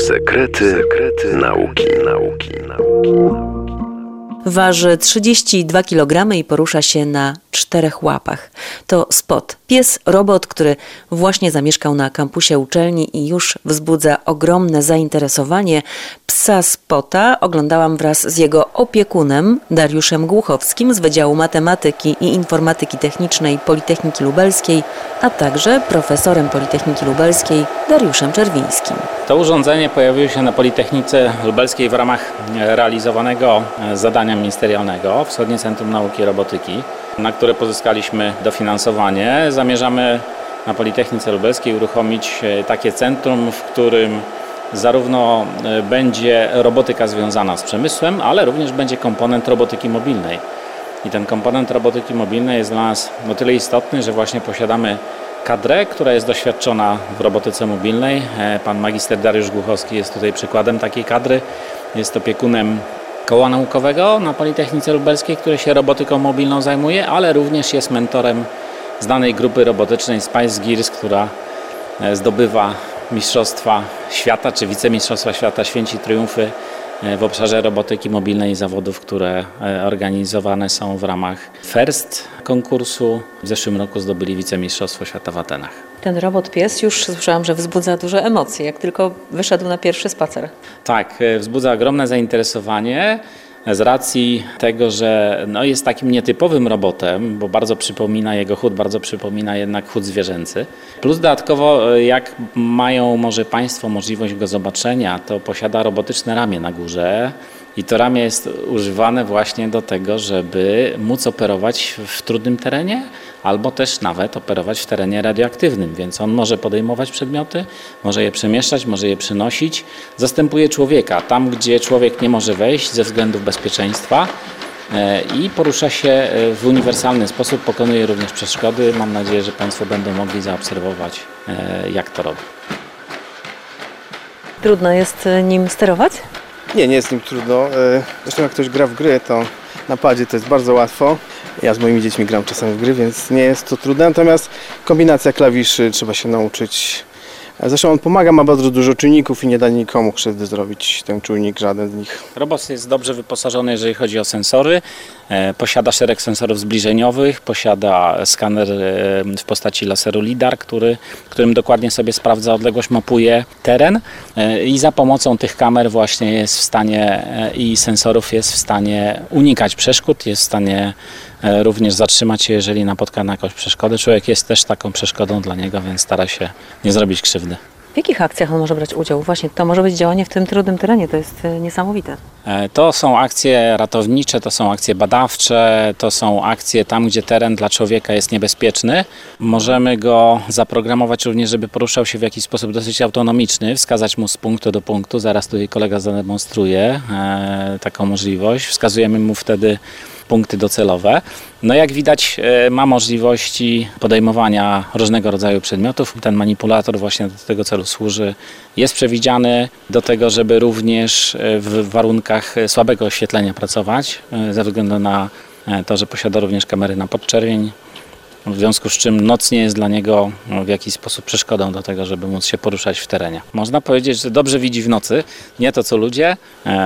Sekrety nauki. Waży 32 kg i porusza się na 4 łapach. To Spot, pies robot, który właśnie zamieszkał na kampusie uczelni i już wzbudza ogromne zainteresowanie. Psa Spota oglądałam wraz z jego opiekunem Dariuszem Głuchowskim z Wydziału Matematyki i Informatyki Technicznej Politechniki Lubelskiej, a także profesorem Politechniki Lubelskiej Dariuszem Czerwińskim. To urządzenie pojawiło się na Politechnice Lubelskiej w ramach realizowanego zadania ministerialnego Wschodnie Centrum Nauki i Robotyki, na które pozyskaliśmy dofinansowanie. Zamierzamy na Politechnice Lubelskiej uruchomić takie centrum, w którym zarówno będzie robotyka związana z przemysłem, ale również będzie komponent robotyki mobilnej. I ten komponent robotyki mobilnej jest dla nas o tyle istotny, że właśnie posiadamy kadrę, która jest doświadczona w robotyce mobilnej. Pan magister Dariusz Głuchowski jest tutaj przykładem takiej kadry. Jest opiekunem koła naukowego na Politechnice Lubelskiej, które się robotyką mobilną zajmuje, ale również jest mentorem znanej grupy robotycznej Spice Gears, która zdobywa mistrzostwa świata czy wicemistrzostwa świata, święci triumfy w obszarze robotyki mobilnej i zawodów, które organizowane są w ramach FIRST konkursu. W zeszłym roku zdobyli wicemistrzostwo świata w Atenach. Ten robot pies już słyszałam, że wzbudza duże emocje, jak tylko wyszedł na pierwszy spacer. Tak, wzbudza ogromne zainteresowanie z racji tego, że jest takim nietypowym robotem, bo bardzo przypomina jego chód, bardzo przypomina jednak chód zwierzęcy. Plus dodatkowo, jak mają może Państwo możliwość go zobaczenia, to posiada robotyczne ramię na górze. I to ramię jest używane właśnie do tego, żeby móc operować w trudnym terenie albo też nawet operować w terenie radioaktywnym, więc on może podejmować przedmioty, może je przemieszczać, może je przynosić. Zastępuje człowieka tam, gdzie człowiek nie może wejść ze względów bezpieczeństwa i porusza się w uniwersalny sposób, pokonuje również przeszkody. Mam nadzieję, że Państwo będą mogli zaobserwować, jak to robi. Trudno jest nim sterować? Nie jest nim trudno. Zresztą jak ktoś gra w gry, to na padzie to jest bardzo łatwo. Ja z moimi dziećmi gram czasem w gry, więc nie jest to trudne. Natomiast kombinacja klawiszy trzeba się nauczyć. Zresztą on pomaga, ma bardzo dużo czujników i nie da nikomu krzywdy zrobić ten czujnik, żaden z nich. Robot jest dobrze wyposażony, jeżeli chodzi o sensory. Posiada szereg sensorów zbliżeniowych, posiada skaner w postaci laseru LIDAR, którym dokładnie sobie sprawdza odległość, mapuje teren i za pomocą tych kamer właśnie jest w stanie i sensorów jest w stanie unikać przeszkód, jest w stanie również zatrzymać się, jeżeli napotka na jakąś przeszkodę. Człowiek jest też taką przeszkodą dla niego, więc stara się nie zrobić krzywdy. W jakich akcjach on może brać udział? Właśnie to może być działanie w tym trudnym terenie, to jest niesamowite. To są akcje ratownicze, to są akcje badawcze, to są akcje tam, gdzie teren dla człowieka jest niebezpieczny. Możemy go zaprogramować również, żeby poruszał się w jakiś sposób dosyć autonomiczny, wskazać mu z punktu do punktu. Zaraz tutaj kolega zademonstruje taką możliwość. Wskazujemy mu wtedy punkty docelowe. Jak widać, ma możliwości podejmowania różnego rodzaju przedmiotów. Ten manipulator właśnie do tego celu służy. Jest przewidziany do tego, żeby również w warunkach słabego oświetlenia pracować, ze względu na to, że posiada również kamery na podczerwień. W związku z czym noc nie jest dla niego w jakiś sposób przeszkodą do tego, żeby móc się poruszać w terenie. Można powiedzieć, że dobrze widzi w nocy, nie to co ludzie,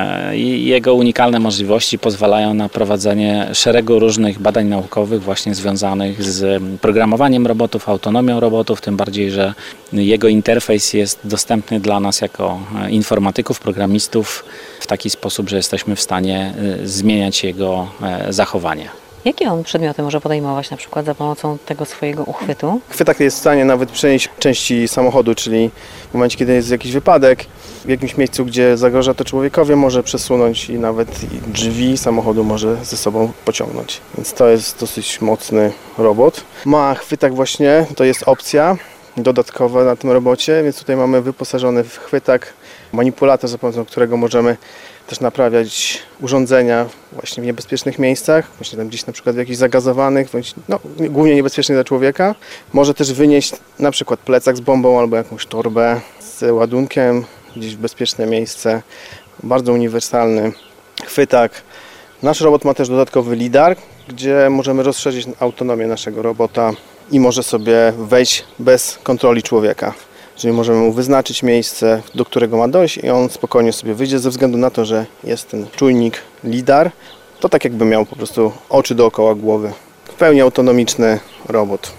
i jego unikalne możliwości pozwalają na prowadzenie szeregu różnych badań naukowych właśnie związanych z programowaniem robotów, autonomią robotów, tym bardziej, że jego interfejs jest dostępny dla nas jako informatyków, programistów w taki sposób, że jesteśmy w stanie zmieniać jego zachowanie. Jakie on przedmioty może podejmować na przykład za pomocą tego swojego uchwytu? Chwytak jest w stanie nawet przenieść części samochodu, czyli w momencie, kiedy jest jakiś wypadek, w jakimś miejscu, gdzie zagraża to człowiekowi, może przesunąć i nawet drzwi samochodu może ze sobą pociągnąć. Więc to jest dosyć mocny robot. Ma chwytak właśnie, to jest opcja dodatkowa na tym robocie, więc tutaj mamy wyposażony w chwytak, manipulator, za pomocą którego możemy też naprawiać urządzenia właśnie w niebezpiecznych miejscach, właśnie tam gdzieś na przykład w jakichś zagazowanych, bądź głównie niebezpiecznych dla człowieka. Może też wynieść na przykład plecak z bombą albo jakąś torbę z ładunkiem gdzieś w bezpieczne miejsce. Bardzo uniwersalny chwytak. Nasz robot ma też dodatkowy LIDAR, gdzie możemy rozszerzyć autonomię naszego robota i może sobie wejść bez kontroli człowieka Czyli możemy mu wyznaczyć miejsce, do którego ma dojść i on spokojnie sobie wyjdzie ze względu na to, że jest ten czujnik lidar. To tak jakby miał po prostu oczy dookoła głowy. W pełni autonomiczny robot.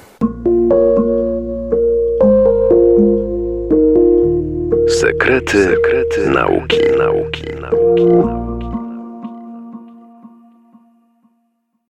Sekrety nauki.